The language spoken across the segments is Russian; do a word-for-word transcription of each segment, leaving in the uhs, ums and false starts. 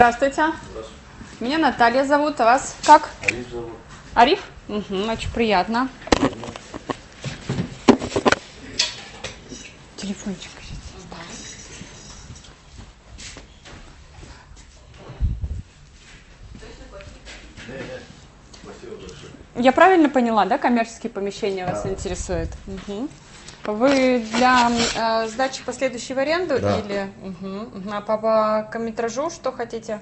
Здравствуйте. Здравствуйте. Меня Наталья зовут, а вас как? Ариф зовут. Ариф? Угу, очень приятно. Телефончик. Я правильно поняла, да, коммерческие помещения вас Да. интересуют? Угу. Вы для э, сдачи последующей в аренду Да. или угу, угу. А по, по метражу что хотите?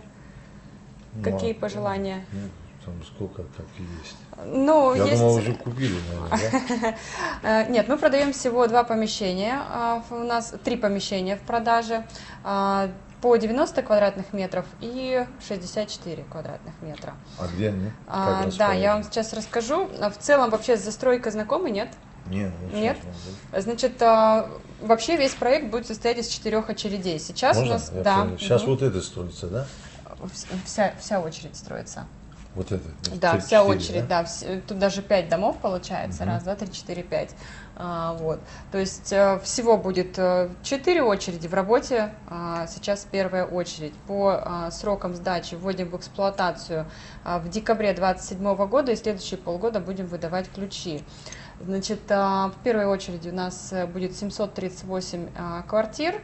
Ну, Какие а, пожелания? Ну, там сколько так и есть. Ну, Я есть... думал, уже купили, наверное, да? Нет, мы продаем всего два помещения. У нас три помещения в продаже по девяносто квадратных метров и шестьдесят четыре квадратных метра. А где они? А, да, я вам сейчас расскажу. В целом вообще с застройкой знакомы, нет? Нет. Ну, Нет? сейчас, Значит, вообще весь проект будет состоять из четырех очередей. Сейчас Можно? у нас... Я Да. понял. Сейчас Угу. вот это строится, да? Вся, вся очередь строится. Вот это? Да, три, вся четыре, очередь, да? да, вс- тут даже пять домов получается, Мгм. раз, два, три, четыре, пять, А, вот, то есть э, всего будет э, четыре очереди, в работе а, сейчас первая очередь, по а, срокам сдачи вводим в эксплуатацию а, в декабре двадцать седьмого года и следующие полгода будем выдавать ключи. Значит, а, в первой очереди у нас э, будет семьсот тридцать восемь а, квартир.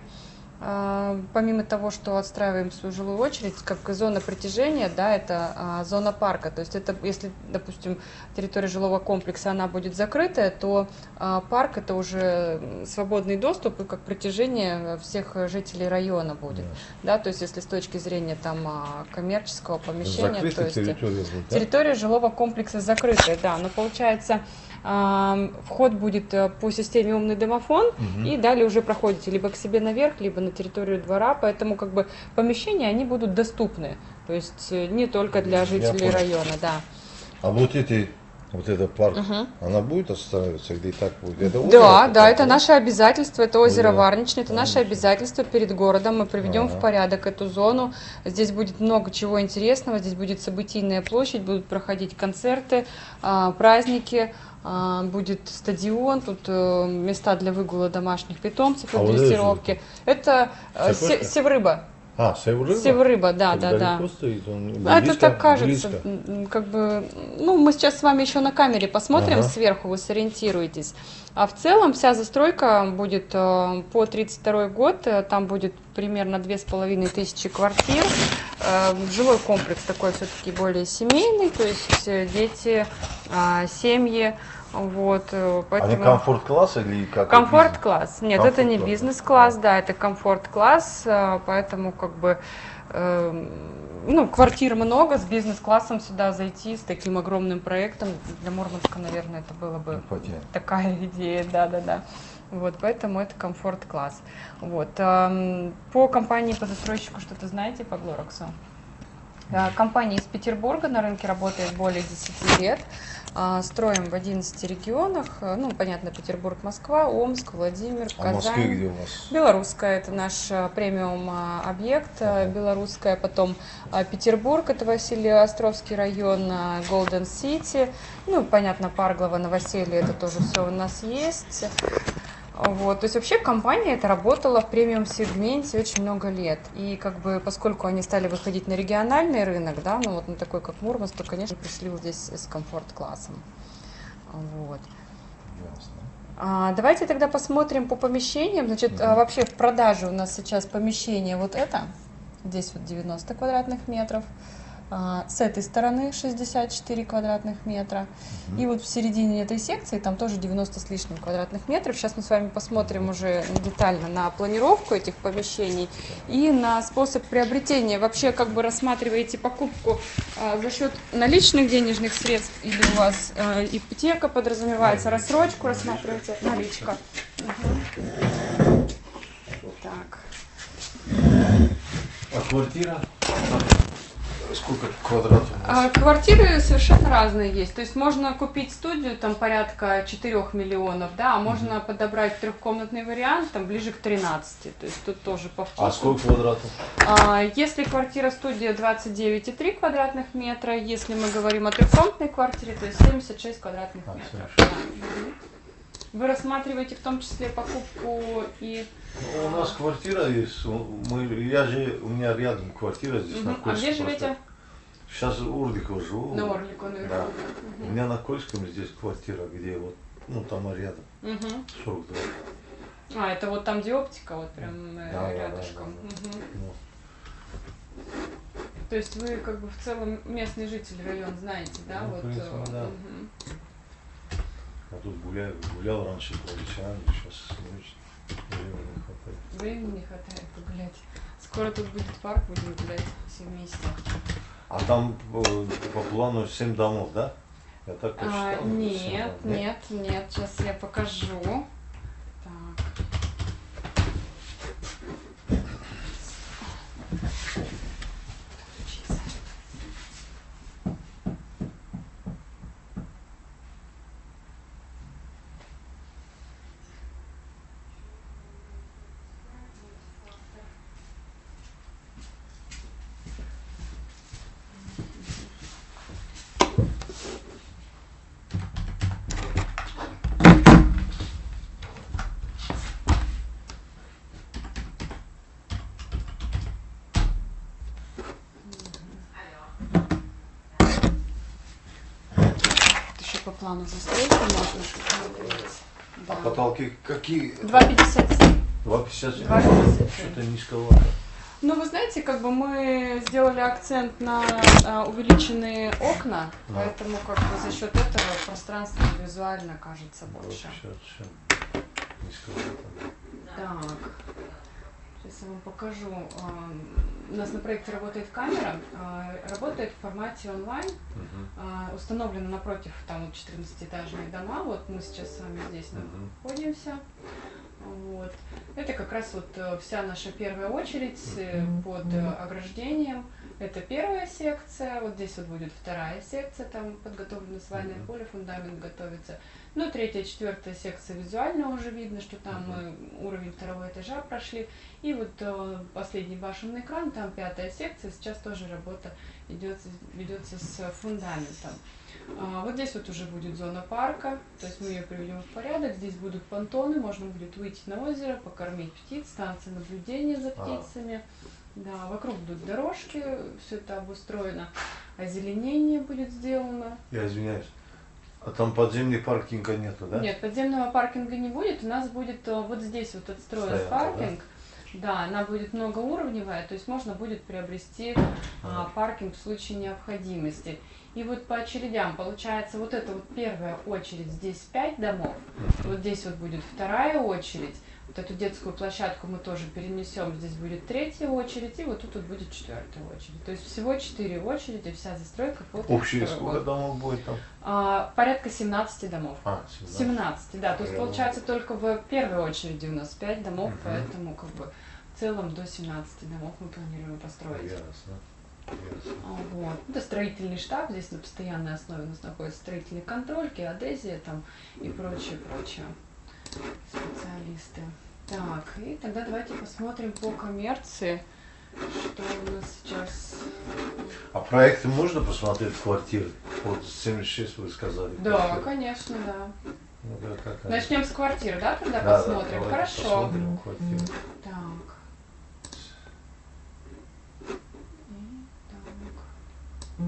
А, Помимо того, что отстраиваем свою жилую очередь, как зона притяжения, да, это а, зона парка. То есть это, если, допустим, территория жилого комплекса она будет закрытая, то а, парк это уже свободный доступ и как притяжение всех жителей района будет. Ясно. Да, то есть если с точки зрения там а, коммерческого помещения, то Закрытая есть территория будет, да? территория жилого комплекса закрытая, да, но получается а, вход будет э, по системе умный домофон, Мгм. и далее уже проходите либо к себе наверх, либо на территорию двора, поэтому как бы помещения они будут доступны, то есть э, не только для Я жителей понял. района, да. А вот эти, вот этот парк, Мгм. она будет отстраиваться, где и так будет? Это озеро Да, такое, да, это наше обязательство, это озеро Озеро Варничное, это наше Варничное. обязательство перед городом, мы приведем Ага. в порядок эту зону, здесь будет много чего интересного, здесь будет событийная площадь, будут проходить концерты, а, праздники, а, будет стадион, тут э, места для выгула домашних питомцев и А вот это дрессировки. Это э, се- Сапожка? севрыба. А, Севрыба? Севрыба, да, Так да, да. далеко стоит? Он А близко? это так кажется, Близко. м, как бы, ну, мы сейчас с вами еще на камере посмотрим Ага. сверху, вы сориентируетесь. А в целом вся застройка будет э, по тридцать второй год, э, там будет примерно две с половиной тысячи квартир. Э, жилой комплекс такой все-таки более семейный, то есть э, дети, э, семьи, вот, э, Они поэтому... комфорт-класс или как? Комфорт-класс. Нет, это не Комфорт-класс, бизнес-класс, да. да, это комфорт-класс, э, поэтому как бы, э, ну, квартир много, с бизнес-классом сюда зайти, с таким огромным проектом, для Мурманска, наверное, это было бы Потянет. такая идея, да-да-да. Вот, поэтому это комфорт-класс. Вот, эм, по компании, по застройщику что-то знаете, по Глораксу? Э, Компания из Петербурга, на рынке работает более десяти лет. А, Строим в одиннадцати регионах, э, ну, понятно, Петербург, Москва, Омск, Владимир, А в Москве Казань. где у вас? Белорусская, это наш э, премиум а, объект, э, Ага. Белорусская, потом а, Петербург, это Василий-Островский район, а, Голден Сити, ну, понятно, Парглово, Новоселье, это тоже все у нас есть. Вот, то есть вообще компания это работала в премиум-сегменте очень много лет. И как бы поскольку они стали выходить на региональный рынок, да, ну вот на такой как Мурманск, то, конечно, пришли вот здесь с комфорт-классом. Вот. Ясно. А, давайте тогда посмотрим по помещениям. Значит, а, вообще в продаже у нас сейчас помещение вот это. Здесь вот девяносто квадратных метров. А, с этой стороны шестьдесят четыре квадратных метра. И вот в середине этой секции там тоже девяносто с лишним квадратных метров. Сейчас мы с вами посмотрим уже детально на планировку этих помещений и на способ приобретения. Вообще как бы рассматриваете покупку а, за счет наличных денежных средств или у вас а, ипотека подразумевается, рассрочку рассматриваете, наличка. Мгм. Так. А квартира? Сколько квадратов у А, вас? Квартиры совершенно разные есть. То есть можно купить студию там порядка четырёх миллионов, да, а можно подобрать трехкомнатный вариант там ближе к тринадцати. То есть тут тоже по вкусу. А сколько квадратов? А, Если квартира-студия двадцать девять и три квадратных метра, если мы говорим о трехкомнатной квартире, то есть семьдесят шесть квадратных А, метров. семьдесят Да. Мгм. Вы рассматриваете в том числе покупку и... Ну, у нас квартира есть, мы, я же, у меня рядом квартира здесь Мгм. на А Кольском. где живете? Сейчас в Урдиково живу. На Орлику, наверху. Да. Мгм. У меня на Кольском здесь квартира, где вот, ну там рядом, Мгм. сорок два. А, это вот там, где оптика, вот прям э, Да, да, да, рядышком. да, да. Мгм. Ну, То есть вы как бы в целом местный житель район знаете, да? Ну, в вот, принципе, э, да. мгм. я тут гуляю, гулял раньше по вечерам, сейчас не очень времени не хватает. Времени не хватает погулять. Скоро тут будет парк, будем гулять все вместе. А там э, по плану семь домов, да? Я так А, посчитал. семь нет, домов. нет, нет, сейчас я покажу. Так. Еще по плану застройки можно смотреть. А Да. потолки какие? два пятьдесят семь. два пятьдесят семь? два пятьдесят семь. Что-то низковато. Ну, вы знаете, как бы мы сделали акцент на а, увеличенные окна, Да. поэтому как бы за счет этого пространство визуально кажется больше. два пятьдесят семь. Низковато. Так, сейчас я вам покажу. А, У нас на проекте работает камера, а, работает в формате онлайн, Мгм. а, установлена напротив там вот четырнадцатиэтажные дома. Вот мы сейчас с вами здесь Мгм. находимся. Вот. Это как раз вот э, вся наша первая очередь э, под э, ограждением. Это первая секция, вот здесь вот будет вторая секция, там подготовлено свайное Мгм. поле, фундамент готовится. Ну, третья, четвертая секция визуально уже видно, что там мы уровень второго этажа прошли. И вот э, последний башенный кран, там пятая секция, сейчас тоже работа идет, ведется с фундаментом. А, вот здесь вот уже будет зона парка, то есть мы ее приведем в порядок. Здесь будут понтоны, можно будет выйти на озеро, покормить птиц, станция наблюдения за птицами. Да, вокруг будут дорожки, все это обустроено. Озеленение будет сделано. Я извиняюсь. А там подземных паркинга нету, да? Нет, подземного паркинга не будет. У нас будет э, вот здесь вот отстроен Стоянка, паркинг. Да, она будет многоуровневая, то есть можно будет приобрести а, паркинг в случае необходимости. И вот по очередям получается вот это вот первая очередь, здесь пять домов, вот здесь вот будет вторая очередь, вот эту детскую площадку мы тоже перенесем, здесь будет третья очередь, и вот тут вот будет четвертая очередь. То есть всего четыре очереди, вся застройка под Общие второй сколько год. домов будет там? А, порядка семнадцати домов. А, семнадцать. семнадцать, да, то есть Я получается только в первой очереди у нас пять домов, Мгм. поэтому как бы в целом до семнадцати домов мы планируем построить. Ясно. Ясно. А, Вот. Это строительный штаб, здесь на постоянной основе у нас находится строительный контроль, геодезия там и прочее, прочее. Специалисты. Так, и тогда давайте посмотрим по коммерции, что у нас сейчас. А проекты можно посмотреть квартиры? Вот семьдесят шесть вы сказали. Да, квартиры. конечно, да. Ну, да, какая? Начнем с квартиры, да, тогда Да, да, посмотрим. давайте Хорошо. посмотрим квартиры. Так. И так.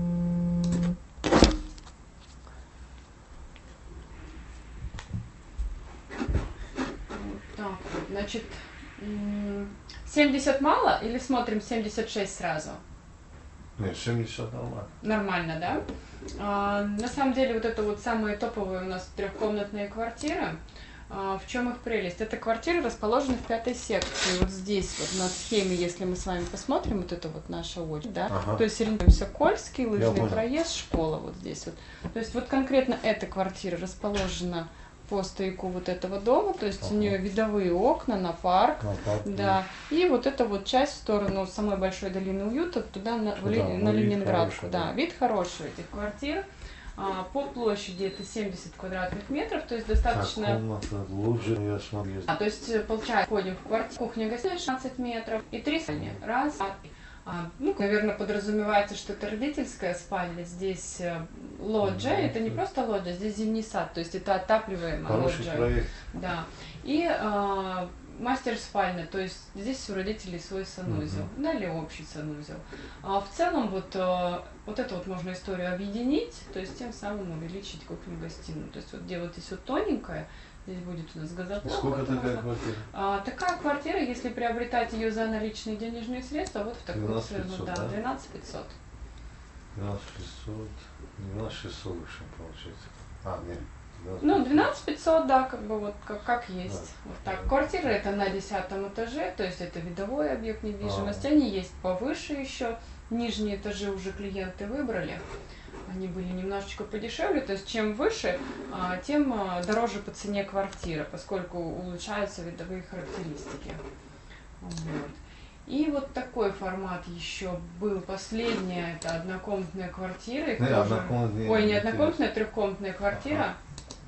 Вот так вот, значит, м, семьдесят мало или смотрим семьдесят шесть сразу? Нет, семьдесят нормально. Нормально, да? А, на самом деле вот это вот самые топовые у нас трехкомнатные квартиры. А, в чем их прелесть? Это квартиры расположены в пятой секции. Вот здесь вот на схеме, если мы с вами посмотрим, вот это вот наша очередь, да? Ага. То есть ориентируемся Кольский, лыжный понял. проезд, школа вот здесь вот. То есть вот конкретно эта квартира расположена по стояку вот этого дома, то есть у Ага. нее видовые окна на парк. Ну, так, Да, и вот эта вот часть в сторону самой большой долины уюта, туда на, в Туда, Ли- ну, на вид Ленинградку, хороший, да. да. Вид хороший этих квартир. А, по площади это семьдесят квадратных метров, то есть Так, достаточно. комната, лучше, я смотрю. А, то есть э, получается, входим в квартиру, кухня, гостиная шестнадцать метров и три спальни. Раз, два, три. А, ну, наверное, подразумевается, что это родительская спальня. Здесь э, лоджия, это не просто лоджия, здесь зимний сад, то есть это отапливаемая Хороший лоджия. проект. Да. И а, мастер-спальня, то есть здесь у родителей свой санузел, Мгм. да, или общий санузел. А в целом вот, а, вот эту вот можно историю объединить, то есть тем самым увеличить кухню-гостиную. То есть вот где вот здесь вот тоненькая, здесь будет у нас И газоблок. сколько вот такая можно- квартира? А, такая квартира, если приобретать ее за наличные денежные средства, вот в такую двенадцать цену, пятьсот, да, да? двенадцать пятьсот. двенадцать шестьсот, двенадцать шестьсот выше получается. А, нет. Ну, двенадцать пятьсот, да, как бы вот как, как есть. Да. Вот так. Квартира это на десятом этаже, то есть это видовой объект недвижимости. А. Они есть повыше еще. Нижние этажи уже клиенты выбрали. Они были немножечко подешевле, то есть чем выше, а, тем а, дороже по цене квартира, поскольку улучшаются видовые характеристики. Вот. И вот такой формат еще был. Последняя, это однокомнатная квартира. их Не, тоже- однокомнатная, Ой, не интересно. однокомнатная, трехкомнатная квартира. Ага.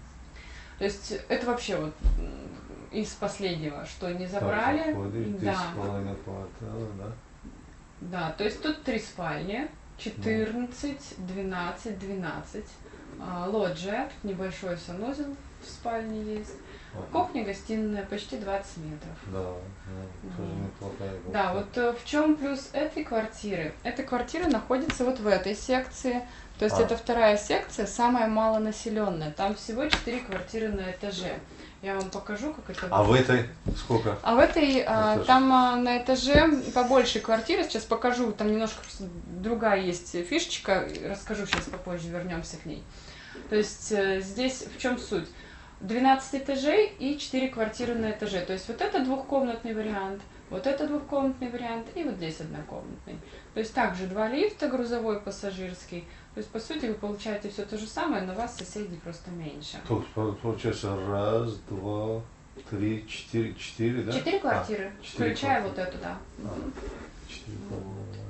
То есть это вообще вот м, из последнего, что не забрали. Так, заходишь, Да, десять с половиной квартала, да? да, то есть тут три спальни, четырнадцать, двенадцать, двенадцать. А, лоджия, тут небольшой санузел в спальне есть. Ага. Кухня, гостиная, почти двадцать метров. Да, да, тоже Мгм. неплохая. Да, вот э, в чем плюс этой квартиры? Эта квартира находится вот в этой секции. То есть А. это вторая секция, самая малонаселенная. Там всего четыре квартиры на этаже. Я вам покажу, как это А в этой сколько? А в этой, а, Этаже. там а, на этаже побольше квартиры, сейчас покажу, там немножко просто другая есть фишечка, расскажу сейчас попозже, вернемся к ней. То есть э, здесь в чем суть? двенадцать этажей и четыре квартиры на этаже. То есть вот это двухкомнатный вариант, вот это двухкомнатный вариант и вот здесь однокомнатный. То есть также два лифта, грузовой, пассажирский. То есть по сути вы получаете все то же самое, но у вас соседей просто меньше. То есть по- получается раз, два, три, четыре, четыре, да? Четыре квартиры, А, четыре включая квартиры. вот эту, да. А, четыре квартиры.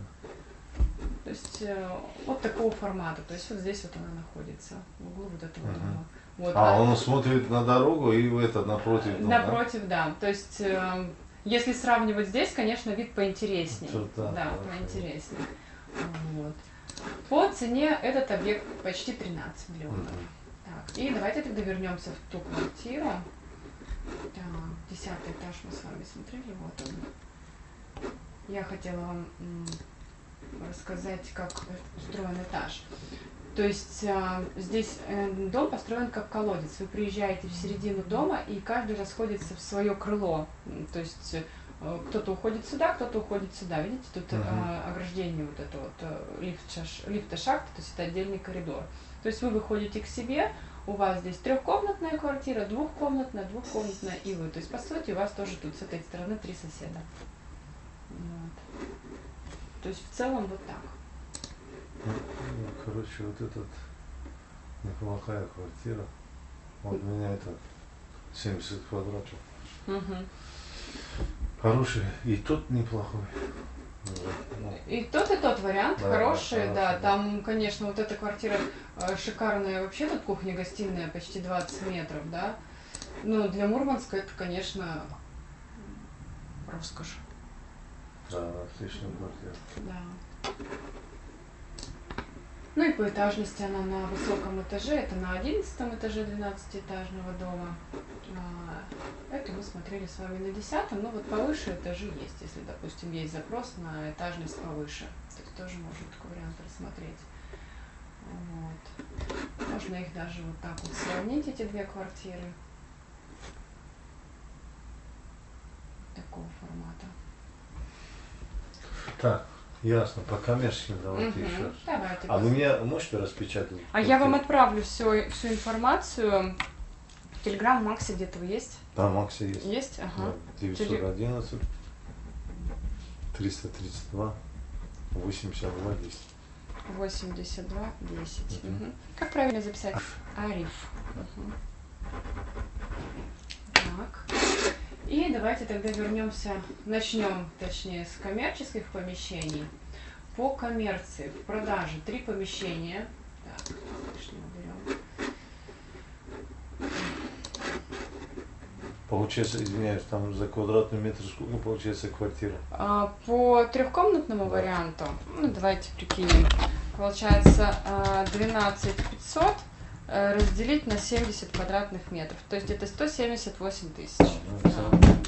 То есть э, вот такого формата. То есть вот здесь вот она находится, в углу вот этого Мгм. дома. Вот, А, а он смотрит на дорогу и в это напротив. дома, да? напротив, да. То есть э, если сравнивать здесь, конечно, вид поинтереснее. Вот Да, это да, хорошо. поинтереснее. Вот. По цене этот объект почти тринадцать миллионов. Мгм. Так, и давайте тогда вернемся в ту квартиру. Так, десятый этаж мы с вами смотрели, вот он. Я хотела вам м, рассказать, как устроен этаж. То есть а, здесь э, дом построен как колодец. Вы приезжаете в середину дома, и каждый расходится в свое крыло. М, То есть э, кто-то уходит сюда, кто-то уходит сюда. Видите, тут Мгм. а, ограждение вот это вот э, лифта, лифта шахта, то есть это отдельный коридор. То есть вы выходите к себе, у вас здесь трехкомнатная квартира, двухкомнатная, двухкомнатная и вы. То есть по сути у вас тоже тут с этой стороны три соседа. Вот. То есть в целом вот так. Ну, короче, вот этот неплохая квартира. Вот у меня это семьдесят квадратов. Мгм. Хороший. И тот неплохой. Ну, И тот, и тот вариант Да, хороший, да, да. хороший, да. Там, конечно, вот эта квартира э, шикарная. Вообще тут кухня-гостиная почти двадцать метров, да. Ну, для Мурманска это, конечно, роскошь. да, отличная квартира. Да. Ну и по этажности она на высоком этаже, это на одиннадцатом этаже двенадцатиэтажного дома. А, эту мы смотрели с вами на десятом, но вот повыше этажи есть, если, допустим, есть запрос на этажность повыше. То есть тоже можно такой вариант рассмотреть. Вот. Можно их даже вот так вот сравнить, эти две квартиры. Такого формата. Так, ясно. По коммерческим давайте Мгм. еще раз. Давайте. А вы мне можете распечатать? А я вам отправлю всю, всю информацию. Телеграм Макси где-то вы есть? Да, Макси есть. Есть? Ага. девятьсот одиннадцать триста тридцать два восемьдесят два десять. восемьдесят два десять. Мгм. Мгм. Как правильно записать? Ариф. Мгм. Так. И давайте тогда вернемся, начнем, точнее, с коммерческих помещений. По коммерции, в продаже три помещения. Так, лишнее уберем. Получается, извиняюсь, там за квадратный метр сколько получается квартира? А, По трехкомнатному Да. варианту, ну давайте прикинем, получается а, двенадцать тысяч пятьсот э, разделить на семьдесят квадратных метров, то есть это сто семьдесят восемь тысяч. Ну, Да. это- Мгм.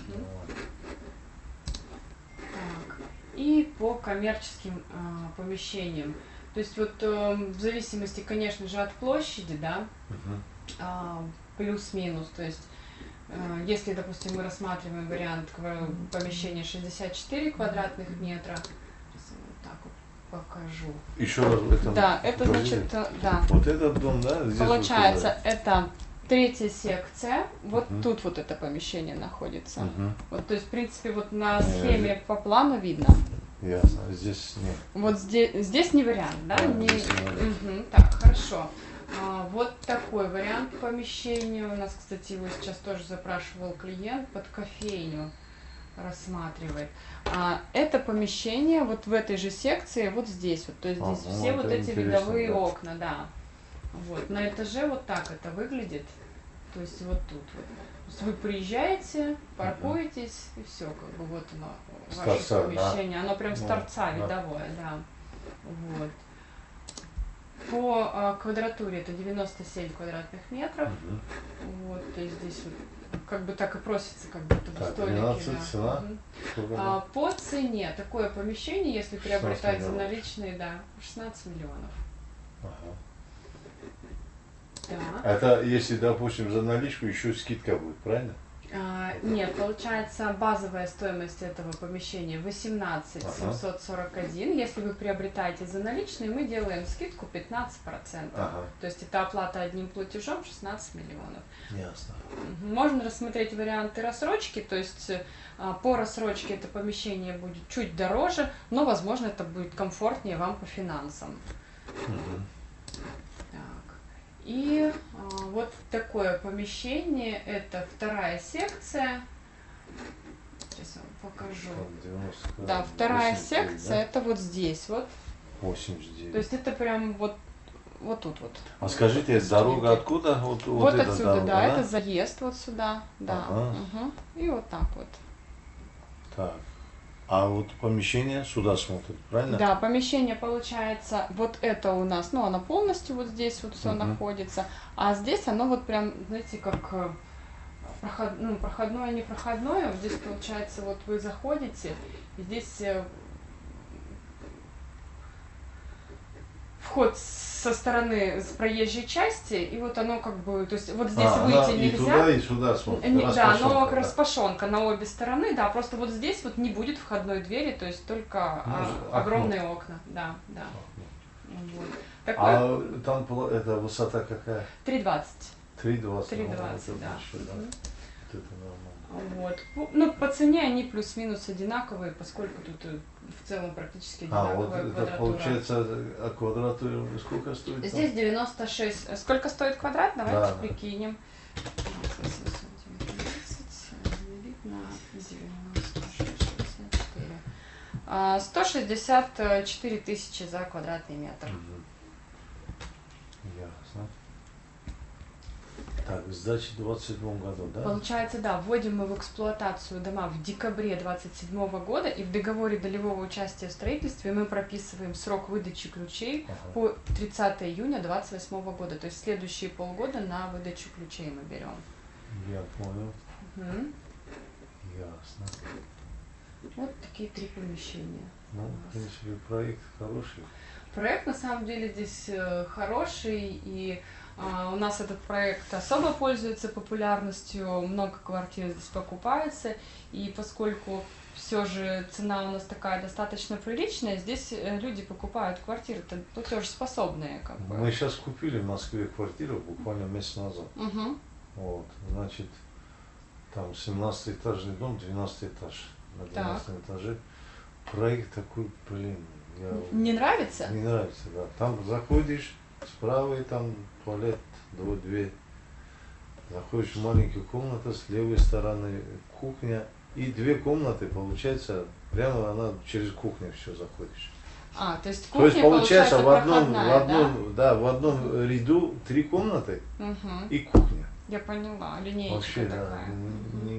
Так. И по коммерческим а, помещениям, то есть вот э, в зависимости, конечно же, от площади, да, Мгм. а, плюс-минус, то есть э, если, допустим, мы рассматриваем вариант ква- помещения шестьдесят четыре квадратных метра, сейчас я вот так вот покажу. Еще раз в этом. Да, это покажите. значит, э, да, Вот этот дом, да? Здесь получается, вот это третья секция, вот Мгм. тут вот это помещение находится. туда. Мгм. Вот, то есть, в принципе, вот на Э, схеме по плану видно. Ясно. Здесь нет. Вот здесь, здесь не вариант, да? Да, Не- здесь не вариант. Мгм, так, хорошо. А, вот такой вариант помещения. У нас, кстати, его сейчас тоже запрашивал клиент, под кофейню рассматривает. А, это помещение вот в этой же секции, вот здесь вот. То есть здесь Ага, все вот это эти интересно, видовые да. окна, да. Вот. На этаже вот так это выглядит. То есть вот тут вот. То есть вы приезжаете, паркуетесь, и все, как бы вот оно, С ваше торца, да? помещение. Оно прям с Ну, торца да. видовое, да. Вот. По а, квадратуре это девяносто семь квадратных метров. Мгм. Вот, то есть здесь вот как бы так и просится, как будто бы Так, столики. двенадцать да. цена? Мгм. Сколько А, там? по цене такое помещение, если шестнадцать приобретать за миллионов. наличные, да, шестнадцать миллионов. Ага. Да. Это если, допустим, за наличку еще скидка будет, правильно? А, нет, получается базовая стоимость этого помещения восемнадцать семьсот сорок один. Если вы приобретаете за наличные, мы делаем скидку пятнадцать процентов. Ага. То есть это оплата одним платежом шестнадцать миллионов. Ясно. Мгм. Можно рассмотреть варианты рассрочки, то есть а, по рассрочке это помещение будет чуть дороже, но, возможно, это будет комфортнее вам по финансам. Мгм. Так. И а, вот такое помещение, это вторая секция. Сейчас я вам покажу. Так, девяносто, Да, вторая восемьдесят девять, секция, да? это вот здесь вот. восемьдесят девять. То есть это прям вот, вот тут вот. А скажите, дорога откуда? Вот, вот, Вот эта отсюда, дорога, да, это заезд вот сюда, да. Ага. Мгм. И вот так вот. Так. А вот помещение сюда смотрит, правильно? Да, помещение получается, вот это у нас, ну, оно полностью вот здесь вот все Мгм. находится, а здесь оно вот прям, знаете, как э, проход, ну, проходное, не проходное, вот здесь получается, вот вы заходите, и здесь э, вход со стороны, с проезжей части, и вот оно как бы, то есть вот здесь А, выйти она и нельзя. туда, и сюда смотрит. Не- да, но Распашонка, да. распашонка на обе стороны, да, просто вот здесь вот не будет входной двери, то есть только Ну, а, окно. огромные окна, да, да. Вот. Такое А там пла- это высота какая? три двадцать. три двадцать. три Ну, двадцать, это да. большой, да. Мгм. Вот это нормально. Вот. Ну, ну, по цене они плюс-минус одинаковые, поскольку тут э, в целом практически А, вот одинаковая это квадратура. получается, а квадратура сколько стоит? там? Здесь девяносто шесть. Сколько стоит квадрат? Давайте Да, да. прикинем. восемьсот девятнадцать разделить на девяносто шесть шестьдесят четыре. А, сто шестьдесят четыре тысячи за квадратный метр. Мгм. Ясно. Так, сдачи в двадцать седьмом году, да? Получается, да, вводим мы в эксплуатацию дома в декабре двадцать седьмого года, и в договоре долевого участия в строительстве мы прописываем срок выдачи ключей Ага. по тридцатое июня двадцать восьмого года. То есть следующие полгода на выдачу ключей мы берем. Я понял. Мгм. Ясно. Вот такие три помещения. Ну, в принципе, проект хороший. Проект на самом деле здесь э, хороший, и а, у нас этот проект особо пользуется популярностью, много квартир здесь покупается, и поскольку все же цена у нас такая достаточно приличная, здесь э, люди покупают квартиры-то платежеспособные, как бы. Мы сейчас купили в Москве квартиру буквально месяц назад. Мгм. Вот, значит, там семнадцатиэтажный дом, двенадцатый этаж. На двенадцатом этаже. Проект такой, блин, я... Не нравится? Не нравится, да. Там заходишь, справа и там туалет, два, дверь. Заходишь в маленькую комнату, с левой стороны кухня. И две комнаты, получается, прямо она через кухню все заходишь. А, то есть То есть кухня получается, в одном, в проходная, одном, да? в одном ряду три комнаты да? Мгм. и кухня. Я поняла, линейка Вообще, да, такая. не,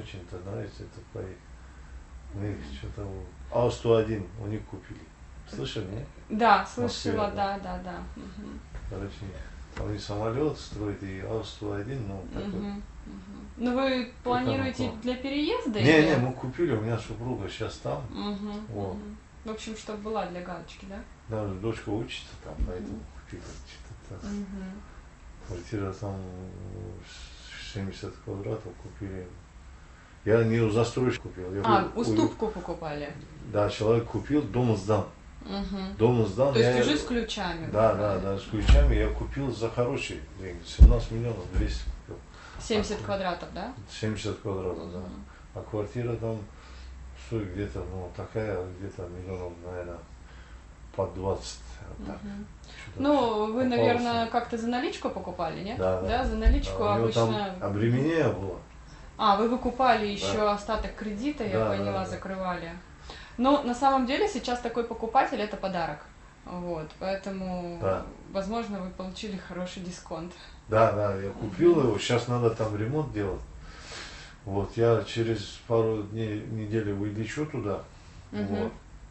очень-то нравится этот проект. У них что-то А сто один у них купили. Слышали, нет? Да, В Москве, слышала, да. да, да, да. Мгм. Короче, они самолет строят и А сто один, ну, такой. Мгм. Мгм. Ну вы планируете такое? для переезда? Не, или- не, мы купили, у меня супруга сейчас там. Мгм, Вот. мгм. В общем, чтобы была для галочки, да? Даже дочка учится там, поэтому купили. Что-то там. Мгм. Квартира там семьдесят квадратов купили. Я не у застройщика купил. Я А, говорю, уступку покупали. Да, человек купил, дом сдан. Мгм. Дом сдан. То есть я- уже с ключами. Да, да, да, с ключами я купил за хорошие деньги. семнадцать миллионов двести купил. семьдесят квадратов, да? семьдесят квадратов, да. Мгм. А квартира там стоит где-то, ну, такая, где-то миллионов, наверное, под двадцать. Вот так. Мгм. Что-то Ну, вы, попался. наверное, как-то за наличку покупали, нет? Да, да. за наличку А у него обычно. там обременение было. А, вы выкупали Да. еще остаток кредита, я Да, поняла, да, да. закрывали. Но на самом деле сейчас такой покупатель это подарок. Вот, поэтому, Да. возможно, вы получили хороший дисконт. Да, да, я купил его, сейчас надо там ремонт делать. Вот, я через пару дней, недели вылечу туда. Мгм. Вот.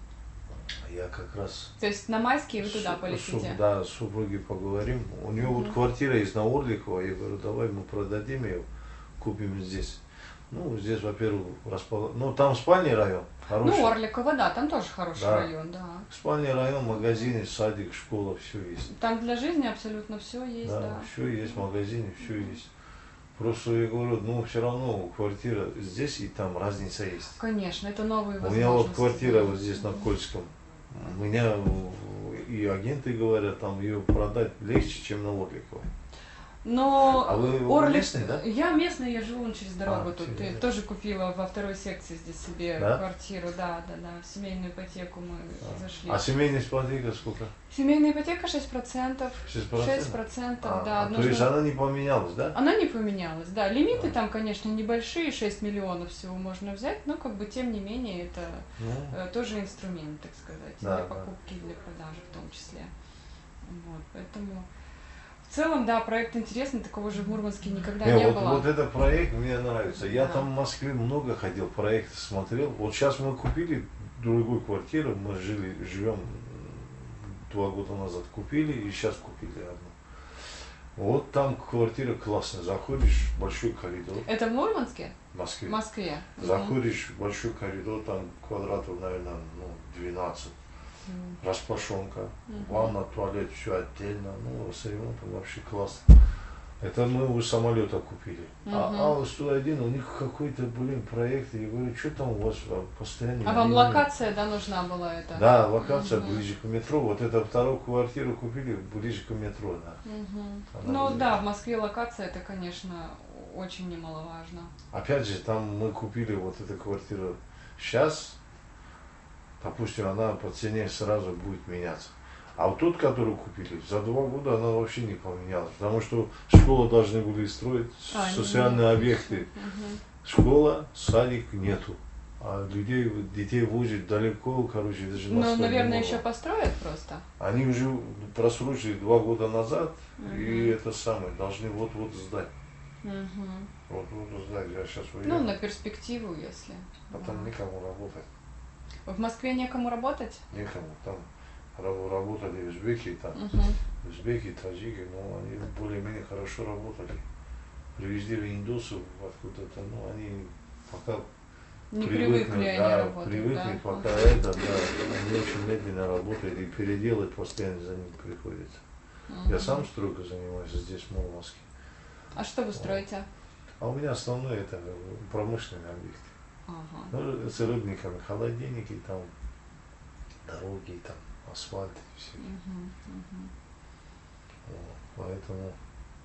Я как раз То есть на майские вы туда с- полетите? с- да, с супругой поговорим. У нее вот Мгм. квартира есть на Орликово. Я говорю, давай мы продадим ее, купим здесь. Ну, здесь, во-первых, расположен. Ну, там спальный район хороший. Ну, Орликово, да, там тоже хороший Да. район, да. Спальный район, магазины, садик, школа, все есть. Там для жизни абсолютно все есть, Да, да. все есть, в магазине, все есть. Просто я говорю, ну, все равно квартира здесь и там разница есть. Конечно, это новые У возможности. меня вот квартира да. вот здесь на Кольском. У меня и агенты говорят, там ее продать легче, чем на Орликово. Но А вы Орлик- местный, да? Я местный, я живу вон через дорогу А, тут. через И дорогу. тоже купила во второй секции здесь себе Да? квартиру, да, да, да. В семейную ипотеку мы зашли. А семейная ипотека сколько? Семейная ипотека шесть процентов. шесть процентов? шесть процентов, А, да. а, то нужно- есть она не поменялась, да? Она не поменялась, да. Лимиты А. там, конечно, небольшие, шесть миллионов всего можно взять, но как бы тем не менее это Ну, э, тоже инструмент, так сказать, Да, для да. покупки и для продажи в том числе. Вот, поэтому в целом, да, проект интересный, такого же в Мурманске никогда не, не вот, было. вот этот проект мне нравится. Я Да. там в Москве много ходил, проекты смотрел. Вот сейчас мы купили другую квартиру, мы жили, живем два года назад купили и сейчас купили одну. Вот там квартира классная, заходишь в большой коридор Это в Мурманске? в Москве. В Москве. Мгм. Заходишь в большой коридор, там квадратов, наверное, ну, двенадцать. Мгм. Распашонка, Мгм. ванна, туалет, все отдельно. Ну, с ремонтом вообще классно. Это мы у самолета купили. Мгм. А А сто один, у них какой-то, блин, проект. Я говорю, что там у вас а, постоянно? А вам они- локация, да, нужна была эта? Да, локация Мгм. ближе к метро. Вот эту вторую квартиру купили ближе к метро, да. Мгм. Она Ну ближе. да, в Москве локация, это, конечно, очень немаловажно. Опять же, там мы купили вот эту квартиру сейчас, допустим, она по цене сразу будет меняться. А вот тут, которую купили, за два года она вообще не поменялась. Потому что школу должны были строить, А, не социальные объекты. Мгм. Школа, садик нету. А людей, детей возят далеко, короче, даже Ну, Москва наверное, не еще могла. построят просто. Они уже просрочили два года назад, и Мгм. это самое, должны вот-вот сдать. Мгм. Вот-вот сдать, я сейчас Ну, уеду, на перспективу, если. а там да. никому работать. В Москве некому работать? Некому. Там раб- работали узбеки, там Мгм. узбеки, таджики, но они более-менее хорошо работали. Привезли индусов откуда-то, ну они пока Не привыкли, привыкли они да, работать, привыкли, да? пока Ага. это, да, они очень медленно работают и переделать постоянно за ним приходится. Я Мгм. сам стройкой занимаюсь здесь, в Мурманске. А что вы строите? А у меня основное это промышленный объект. Ага. Ну, с рыбниками, холодильники, там, дороги, там, асфальт и все. Мгм. Мгм. Вот, поэтому.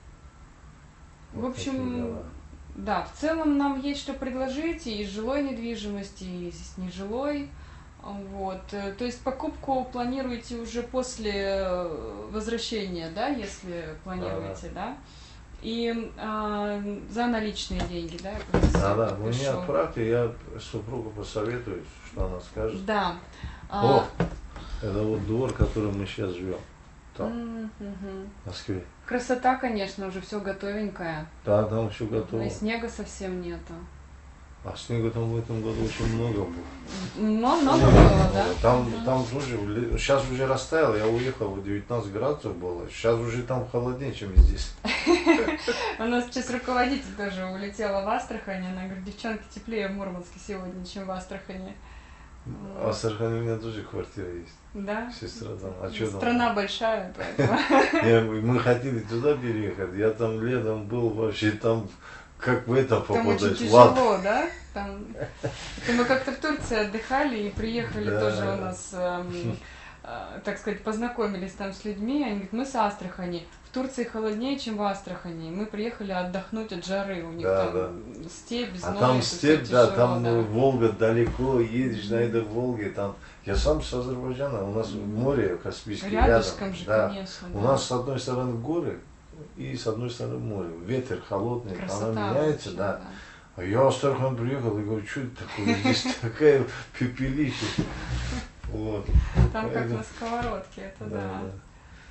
В вот такие общем, дела. да, в целом нам есть что предложить и из жилой недвижимости, и из нежилой. Вот. э, То есть покупку планируете уже после э, возвращения, да, если планируете, да? И а, за наличные деньги, да? я просто Да, себе да, вы мне подпишу. отправьте, я супругу посоветую, что она скажет. Да. О, А, это вот двор, в котором мы сейчас живем, там, м, мгм. в Москве. Красота, конечно, уже все готовенькое. Да, там все И готово. снега совсем нету. А снега там в этом году очень много было. Но много было, да? Там, там тоже, сейчас уже растаяло, я уехал, девятнадцать градусов было, сейчас уже там холоднее, чем здесь. У нас сейчас руководитель тоже улетела в Астрахань, она говорит, девчонки, теплее в Мурманске сегодня, чем в Астрахани. А в Астрахани у меня тоже квартира есть. Да? Сестра там. А что там? Страна большая, поэтому. Я- Мы хотели туда переехать, я там летом был вообще там, как в это Там очень попадать, в ад. тяжело, да? Там... Это мы как-то в Турции отдыхали и приехали Да. тоже у нас, эм, э, так сказать, познакомились там с людьми. Они говорят, мы с Астрахани. В Турции холоднее, чем в Астрахани. Мы приехали отдохнуть от жары. У них Да, там степь, А зной, там это всё степь, да, тяжело, там да. э, Волга далеко, едешь на этой Волге, там. Я сам с Азербайджана, у нас море Каспийское Рядышком рядом. же, Да. конечно. У да. нас с одной стороны горы и с одной стороны море. Ветер холодный, Красота она меняется, вообще, да. А я в Астрахань приехал и говорю, что это такое, здесь такая пепелище. Вот. Там как Поэтому- на сковородке, это да. Да, да.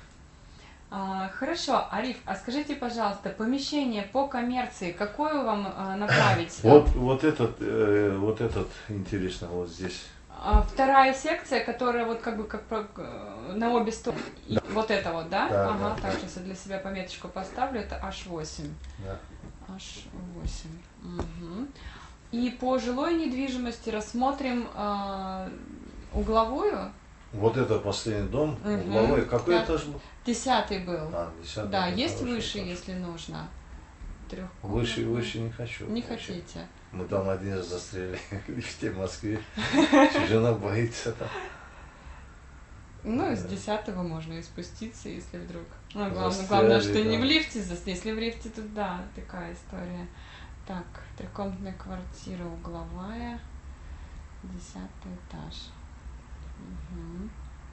А, хорошо, Ариф, а скажите, пожалуйста, помещение по коммерции, какое вам а, направить? Вот, вот этот, э, вот этот интересно, вот здесь. А, вторая секция, которая вот как бы как по- э, на обе стороны. И вот это вот, да? Да, ага, да, так, да. сейчас я для себя пометочку поставлю, это аш восемь. Да. аш восемь. Мгм. И по жилой недвижимости рассмотрим а, угловую. Вот это последний дом, Мгм. угловой. Какой Да. этаж был? Десятый был. А, десятый. Да, это есть хороший выше, этаж. если нужно. Выше, Трёхкомнатный. выше не хочу. Не вообще. хотите. Мы там один раз застряли в лифте в Москве. Жена боится там. Ну, из Да. десятого можно и спуститься, если вдруг. Ну, главное, Застряли, главное, что не да. в лифте застрять. Если в лифте, то да, такая история. Так, трехкомнатная квартира угловая, десятый этаж. Мгм.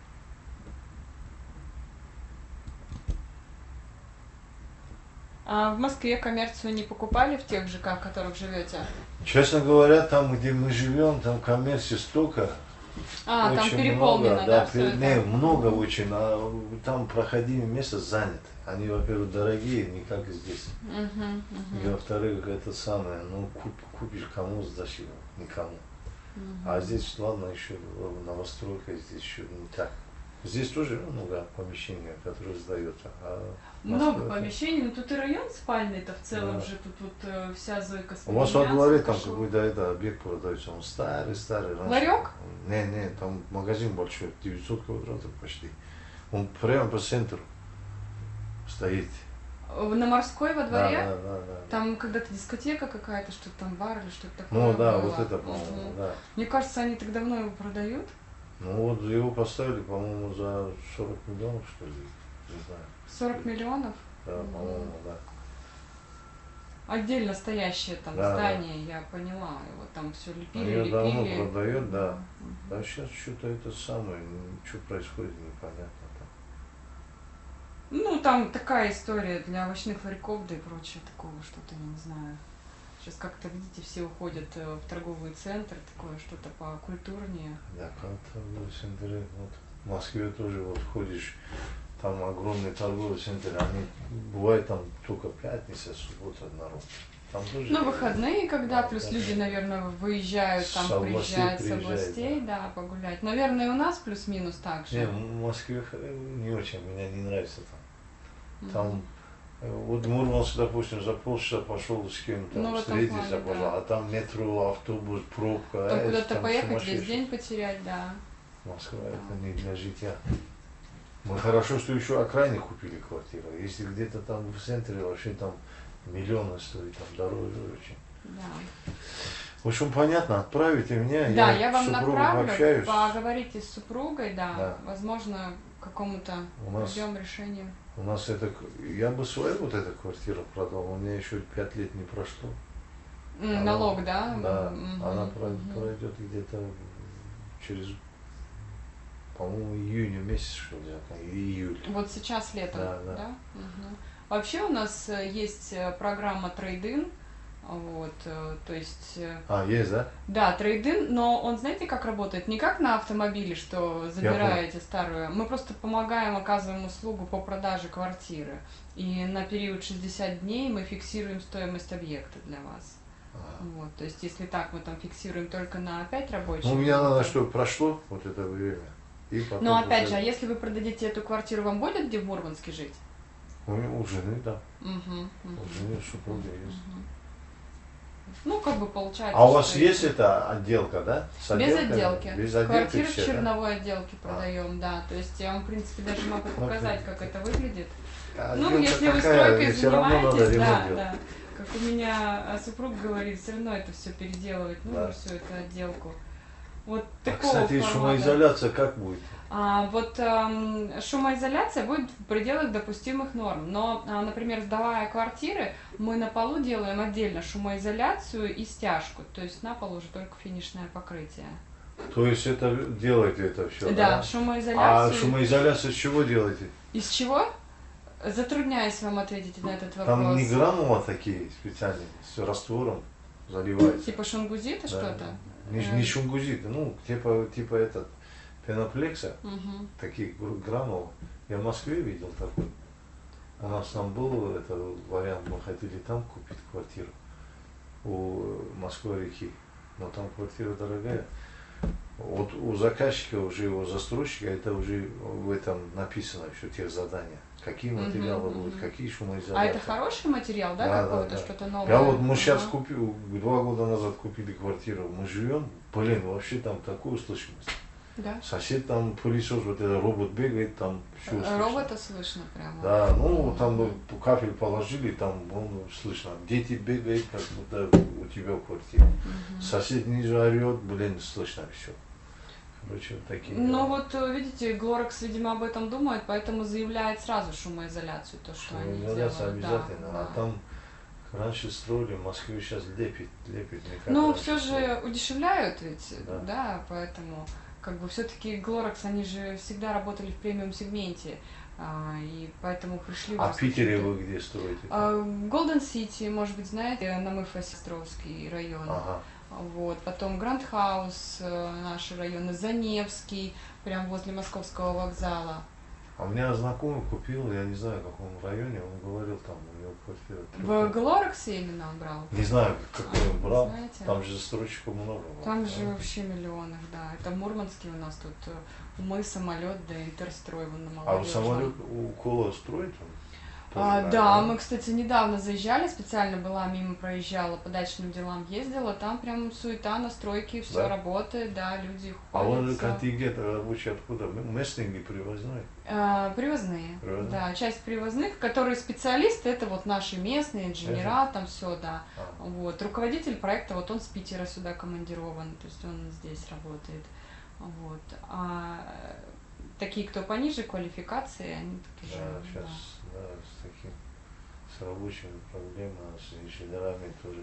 А в Москве коммерцию не покупали в тех ЖК, в которых живете? Честно говоря, там, где мы живем, там коммерции столько. А, там очень переполнено, много, да, пер- всё это? Не, много очень, а там проходимое место занято. Они, во-первых, дорогие, не как здесь. Мгм, И мгм, во-вторых, это самое, ну, куп- купишь кому сдашь его, никому. мгм. А здесь, ладно, еще новостройка, здесь еще не так. Здесь тоже много помещений, которые сдаются. А Много Москва это- помещений, но тут и район спальный-то в целом Да. же, тут вот э, вся Зойка У вас во дворе там пошел. какой-то это, объект продается, он старый-старый. раньше. Ларек? Не, не, там магазин большой, девятьсот квадратов почти. Он прямо по центру стоит. На Морской во Да, дворе? да, да, да. Там когда-то дискотека какая-то, что-то там бар или что-то такое Ну да, было. вот это, по-моему, Мгм. да. Мне кажется, они так давно его продают. Ну вот его поставили, по-моему, за сорок миллионов, что ли, не знаю. сорок миллионов. Да, Мгм. по-моему, да. Отдельно стоящее там Да, да. здание, я поняла. Его там все лепили, Они давно лепили. продают, да. Мгм. А сейчас что-то это самое, что происходит, непонятно там. Ну, там такая история для овощных ларьков, да и прочее такого, что-то, я не знаю. Сейчас как-то, видите, все уходят э, в торговый центр, такое что-то покультурнее. Да, как-то в центре, вот в Москве тоже вот ходишь, там огромный торговый центр, они бывает там только пятница, суббота народ. Там тоже. Ну, выходные, когда, Да, плюс да, люди, да. наверное, выезжают, там С областей приезжают с приезжают, областей, да, погулять. Наверное, и у нас плюс-минус так же. Не, в Москве э, не очень, мне не нравится там. Мгм. Там, э, вот в Мурманск, допустим, за полчаса пошел с кем-то, Ну, в этом встретиться, плане, пошел, да. а там метро, автобус, пробка. Там э, куда-то там поехать, весь сумасшедший. день потерять, да. Москва это не для житья. Мы хорошо, что еще окраине купили квартиру. Если где-то там в центре, вообще там миллионы стоит, там дороже очень. Да, В общем, понятно, отправите меня, да, я, я вам с супругой направлю, пообщаюсь. поговорите с супругой, да, Да. возможно, к какому-то У нас- придем решению. У нас это, я бы свою вот эту квартиру продал, у меня еще пять лет не прошло. М, Она- Налог, да? Да, Мгм, она мгм. прой- пройдет где-то через, по-моему, июня месяц, что ли, или июль. Вот сейчас летом, Да, да? да. Мгм. Вообще у нас э, есть э, программа трейд-ин, вот, э, то есть, э, А, есть, да? да, трейд-ин, но он, знаете, как работает? Не как на автомобиле, что забираете старую, мы просто помогаем, оказываем услугу по продаже квартиры, и на период шестьдесят дней мы фиксируем стоимость объекта для вас. Ага. Вот, то есть, если так, мы там фиксируем только на пять рабочих. Ну, мне надо, то- чтобы прошло вот это время. И потом Но опять уже- же, а если вы продадите эту квартиру, вам будет где в Мурманске жить? У, у жены, да. Мгм, мгм, У жены супруга есть. мгм. Ну, как бы получается. А у вас что есть это- эта отделка, да? С Без отделкой? отделки. Без отделки Квартиры в все, да? черновой отделке А. продаем, да. То есть я вам, в принципе, даже могу Ну, показать, ты- как это выглядит. А Ну, отделка если вы такая, стройкой все равно надо занимаетесь, ремонт да, делать. да. Как у меня а, супруг говорит, все равно это все переделывать, ну, Да. всю эту отделку. Вот А, такого кстати, формата. шумоизоляция как будет? А, вот эм, шумоизоляция будет в пределах допустимых норм. Но, а, например, сдавая квартиры, мы на полу делаем отдельно шумоизоляцию и стяжку. То есть на полу уже только финишное покрытие. То есть это делаете это все, Да, да? шумоизоляцию. А шумоизоляцию с чего делаете? Из чего? Затрудняюсь вам ответить на этот вопрос. Там не гранула такие специальные, с раствором заливается. Типа шунгузита Да. что-то? Не, Э. не шунгузит, ну, типа, типа этот, пеноплекса, Мгм. таких гру- гранул. Я в Москве видел такой. У нас там был это вариант, мы хотели там купить квартиру у Москвы-реки, но там квартира дорогая. Вот у заказчика, уже его застройщика, это уже в этом написано еще тех задания. Какие Мгм, материалы мгм. будут, какие шумоизоляции. А это хороший материал, да, Да, какой-то, да, да. что-то новое? Я вот мы сейчас Ага. купил, два года назад купили квартиру, мы живем, блин, вообще там такую слышимость. Да. Сосед там пылесос, вот этот робот бегает, там все слышно. Робота слышно прямо. Да, ну Мгм. там кафель положили, там ну, слышно. Дети бегают, как будто у тебя в квартире. Мгм. Сосед ниже орет, блин, слышно все. Короче, вот такие. Ну дела. вот, э, видите, Глоракс, видимо, об этом думает, поэтому заявляет сразу шумоизоляцию, то, что они Шумоизоляция делают. обязательно, Да, а да. там раньше строили, в Москве сейчас лепит, лепит не как Ну, раньше все строили. же удешевляют ведь, Да. да, поэтому как бы все-таки Глоракс, они же всегда работали в премиум сегменте, а, и поэтому пришли А уже в Питере какие-то- вы где строите? А, Голден Сити, может быть, знаете, намыв Осетровский район. Ага. Вот, потом Гранд Хаус, э, наши районы, Заневский, прям возле Московского вокзала. А у меня знакомый купил, я не знаю, в каком районе, он говорил, там у него квартира. В Глораксе именно он брал? Не знаю, какой он брал, Знаете? там же застройщиков много было. Там же вообще миллионы, да. Это в Мурманске у нас тут э, мы, самолет, да, Интерстрой вон на А у Молодежном. самолет у Кола строит он? Тоже, А, наверное, да, мы, кстати, недавно заезжали, специально была мимо, проезжала, по дачным делам ездила, там прям суета, настройки, все Да? работает, да, люди А он ходят. же всё. контингент рабочий откуда? Местный или привозной? А, привозные, Привозные? да, часть привозных, которые специалисты, это вот наши местные, инженера, там все, да. А, Вот, руководитель проекта, вот он с Питера сюда командирован, то есть он здесь работает. Вот. А такие, кто пониже квалификации, они такие да, же. сейчас да, с таким, с рабочими проблемами, с инженерами тоже.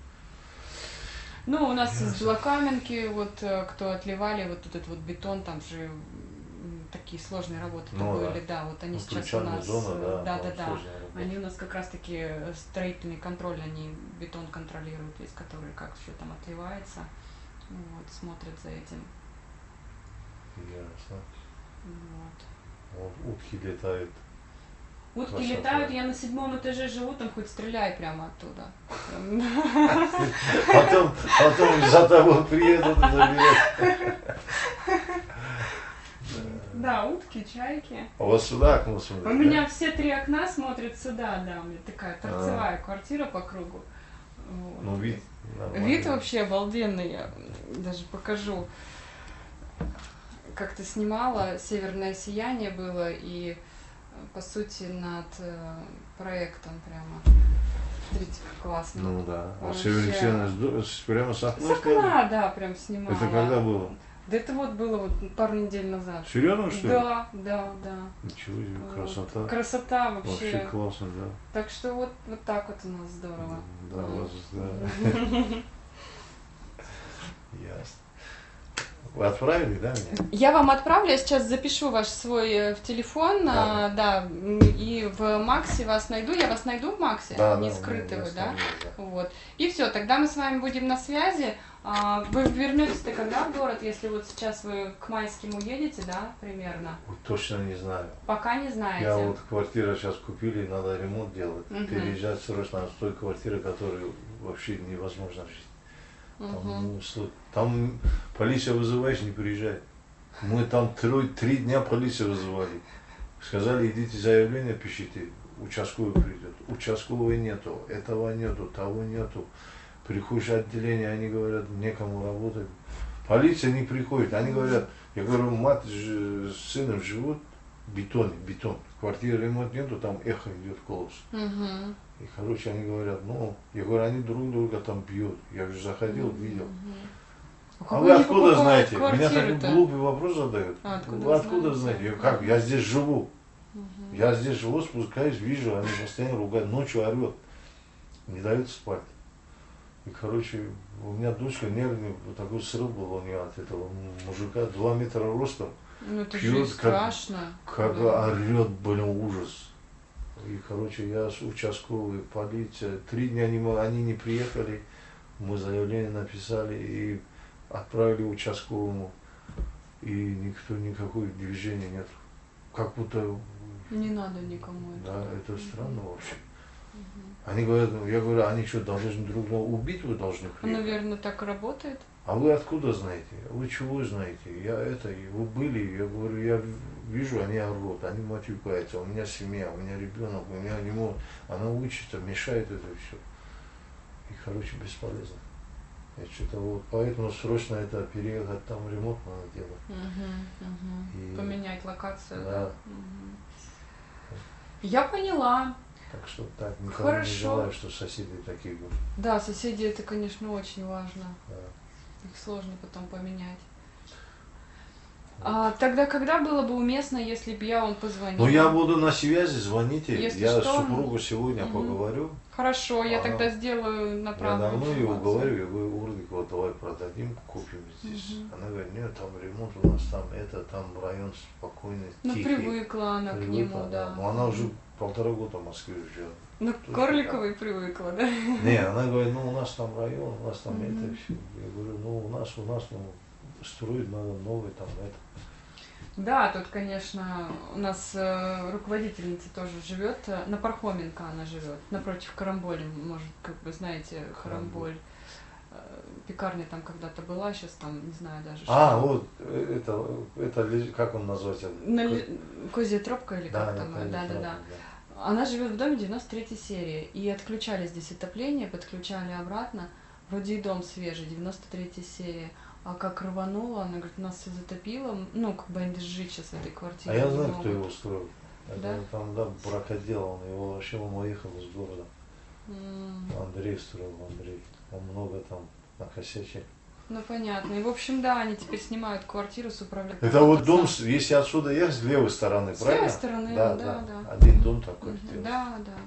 Ну, у нас из Ясно. Белокаменки, вот э, кто отливали вот этот вот бетон, там же м, такие сложные работы Ну, были, да. да, вот они Ну, сейчас у причальная нас, зона, э, да, да, там да, да, сложная работа. они у нас как раз таки э, строительный контроль, они бетон контролируют, весь который как все там отливается, вот, смотрят за этим, Ясно. вот. Вот утки летают. Утки Красота. летают, я на седьмом этаже живу, там хоть стреляй прямо оттуда. Потом, потом за тобой приедут и заберут. Да, утки, чайки. А у вас сюда окно смотрит? У да? меня все три окна смотрят сюда, да, у меня такая торцевая квартира по кругу. Вот. Ну, вид нормальный. Вид вообще обалденный, я даже покажу. Как-то снимала, северное сияние было, и по сути над э, проектом прямо. Смотрите, как классно. Ну да. А Вообще. Северный Сияние с- прямо с С окна? окна, да, прям снимала. Это когда было? Да это вот было вот пару недель назад. Серьезно, что ли? Да, да, да. Ничего себе, Вот. красота. Красота вообще. Вообще классно, да. Так что вот, вот так вот у нас здорово. Да, у Вот. вас, да. Ясно. Вы отправили, да, меня? Я вам отправлю, я сейчас запишу ваш свой э, в телефон, Да. а, да, м, и в Максе вас найду. Я вас найду в Максе, Да, не да, скрыты у меня вы, есть да? там есть, да. Вот. И все, тогда мы с вами будем на связи. А, Вы вернетесь-то когда в город, если вот сейчас вы к майским уедете, да, примерно? Вот точно не знаю. Пока не знаете. Я вот квартиру сейчас купили, надо ремонт делать. Мгм. Переезжать срочно с той квартиры, которую вообще невозможно жить. Там, Мгм. ну, сло- там полиция вызываешь, не приезжает. Мы там три, три дня полицию вызывали. Сказали, идите заявление пишите, участковый придет. Участкового нету, этого нету, того нету. Приходишь в отделение, они говорят, некому работать. Полиция не приходит, они говорят, я говорю, мать ж- с сыном живут, бетон, бетон. В квартире ремонт нету, там эхо идет голос. Мгм. И, короче, они говорят, ну, я говорю, они друг друга там бьют. Я же заходил, видел. Мгм. А как вы они откуда покупают знаете? Меня такой квартиры-то? глупый вопрос задают. А, откуда Вы вы откуда знаете? знаете? Я говорю, как? Я здесь живу. Мгм. Я здесь живу, спускаюсь, вижу, они постоянно ругают, ночью орет. Не дают спать. И, короче, у меня дочка нервный, вот такой срыв был у нее от этого мужика, два метра ростом, Ну это же пьет, и как- страшно. как Да. орет, блин, ужас. И, короче, я с участковый, полиция, три дня не, мо- они не приехали, мы заявление написали и отправили участковому, и никто, никакой движения нет. Как будто, Не надо никому да, этого. это странно вообще. Мгм. Они говорят, ну, я говорю, они что, должны друг друга убить, вы должны Ну, приехать? наверное, так и работает. А вы откуда знаете? Вы чего знаете? Я это, и вы были, я говорю, я вижу, они орут, они матюкаются, у меня семья, у меня ребенок, у меня не может, она учится, мешает это все. И, короче, бесполезно. Я что-то вот, поэтому срочно это переехать, там ремонт надо делать. Мгм, мгм. И- Поменять локацию. Да. Мгм. Я поняла. Так что так, никому Хорошо. не желаю, что соседи такие будут. Да, соседи это, конечно, очень важно. Да. Их сложно потом поменять. А тогда когда было бы уместно, если бы я вам позвонила? Ну, я буду на связи, звоните, Если я что, супругу сегодня мгм. поговорю. Хорошо, я Ага. тогда сделаю Я направленную давно ее информацию. уговорю, я говорю, Урлик, вот давай продадим, купим здесь. Мгм. Она говорит, нет, там ремонт у нас, там это, там район спокойный, Ну, тихий. привыкла она к Привыкла, нему, да. Но она уже полтора года в Москве живет. Ну, к Точно, Корликовой привыкла, да? Не, она говорит, ну у нас там район, у нас там Мгм. это все. Я говорю, ну у нас, у нас, ну строить надо новый там это. Да, тут, конечно, у нас э, руководительница тоже живет, э, на Пархоменко она живет, напротив Карамболя, может, как бы знаете, Карамболь. Э, Пекарня там когда-то была, сейчас там, не знаю даже, А, что. вот, э, это, это, ли- как он называется? На Ли- Козья тропка или Да, как да, там? конечно, Да, да, да. да. Она живет в доме девяносто третьей серии. И отключали здесь отопление, подключали обратно. Вроде и дом свежий, девяносто третья серия. А как рвануло, она говорит, нас все затопило. Ну, как бы они жить сейчас в этой А квартире я не знаю, могут. кто его строил. Это Да? там, да, бракодел, он его вообще, он уехал из города. М, Андрей строил, Андрей. Он много там накосячил. Ну, понятно. И, в общем, да, они теперь снимают квартиру с управлением. Это вот дом, с- если отсюда ехать, с левой стороны, С правильно? левой стороны, да, да, да. Один дом такой. Мгм, сделан. да, да.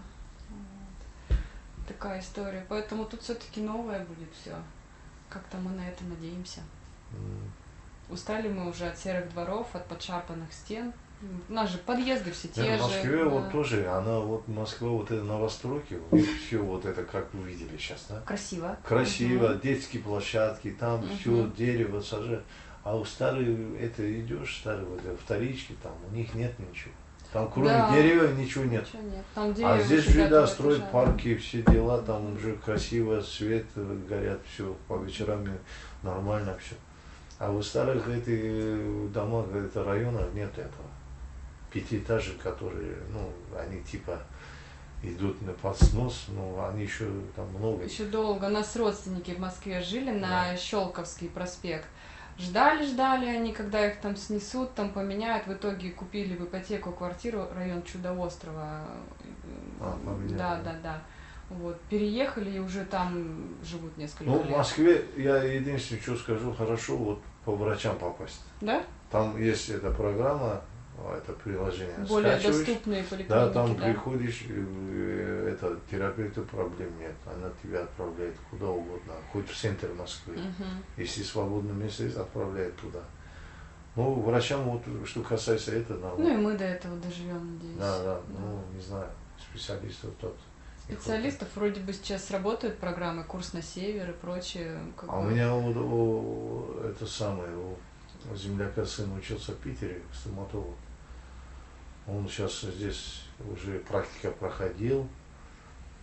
Вот. Такая история. Поэтому тут все-таки новое будет все. Как-то мы на это надеемся. М. Устали мы уже от серых дворов, от подшарпанных стен. У нас же подъезды все те Да, же. в Москве да. вот тоже, она вот Москва, вот это новостройки, у них все вот это, как вы видели сейчас, да? Красиво. Красиво, Мгм. детские площадки, там Мгм. все дерево сажают. А у старых, это идешь, старые вот это, вторички, там у них нет ничего. Там кроме Да. деревьев ничего нет. Ничего нет. Там А деревья здесь уже же, да, пятого строят этажа. парки, все дела, там уже красиво, свет э, горят, все, по вечерам нормально все. А в старых этих домах, это районах нет этого. Пятиэтажек, которые, ну, они типа идут на под снос, но они еще там много. Еще долго. У нас родственники в Москве жили на Да. Щелковский проспект. Ждали, ждали они, когда их там снесут, там поменяют. В итоге купили в ипотеку квартиру, район Чудо-острова. А, поменяли, Да, да. да, да. Вот. Переехали и уже там живут несколько Ну, в лет. Москве, я единственное, что скажу, хорошо вот по врачам попасть. Да? Там есть эта программа, а, это приложение. Более скачиваешь, доступные поликлиники, да, там да? приходишь, э, это терапевту проблем нет, она тебя отправляет куда угодно, хоть в центр Москвы. Мгм. Если свободное место есть, отправляет туда. Ну, врачам, вот, что касается этого, Ну и нормально. мы до этого доживем, надеюсь. Да, да, Да. ну, не знаю, специалистов тот. не Специалистов вроде бы сейчас работают программы, курс на север и прочее. как хватает. А у бы. меня вот, о, это самое, у земляка сын учился в Питере, стоматолог. Он сейчас здесь уже практика проходил.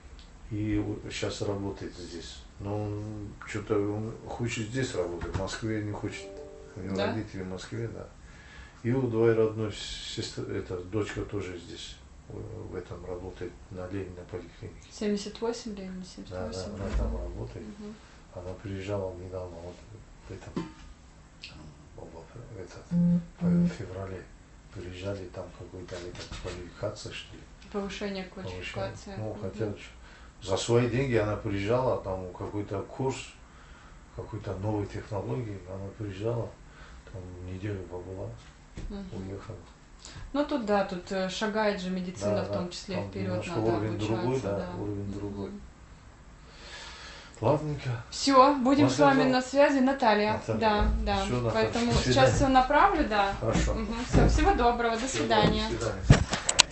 И сейчас работает здесь. Но он что-то он хочет здесь работать, в Москве не хочет. У него Да? родители в Москве, да. И у двоюродной сестры, это дочка тоже здесь, в этом работает, на Ленина поликлинике. семьдесят восемь или семьдесят Да, да, восемь? она там работает. Мгм. Она приезжала недавно, вот в этом, в, этот, в феврале. Приезжали, там какой-то этот, квалификация, что ли. Повышение повышение. квалификации. Ну, Мгм. хотя за свои деньги она приезжала, там какой-то курс, какой-то новой технологии, она приезжала, там неделю побыла, Мгм. уехала. Ну тут да, тут э, шагает же медицина Да, в да, том числе там вперед, немножко надо уровень обучаться. другой, да, да. уровень другой. Мгм. Ладненько. Все, будем с вами Ладно, на связи, Наталья. Наталья, Да, да. да. Всё, Наталья, Поэтому до сейчас свидания. все направлю, да. Хорошо. Все, всего доброго, до Всего свидания. доброго, до свидания.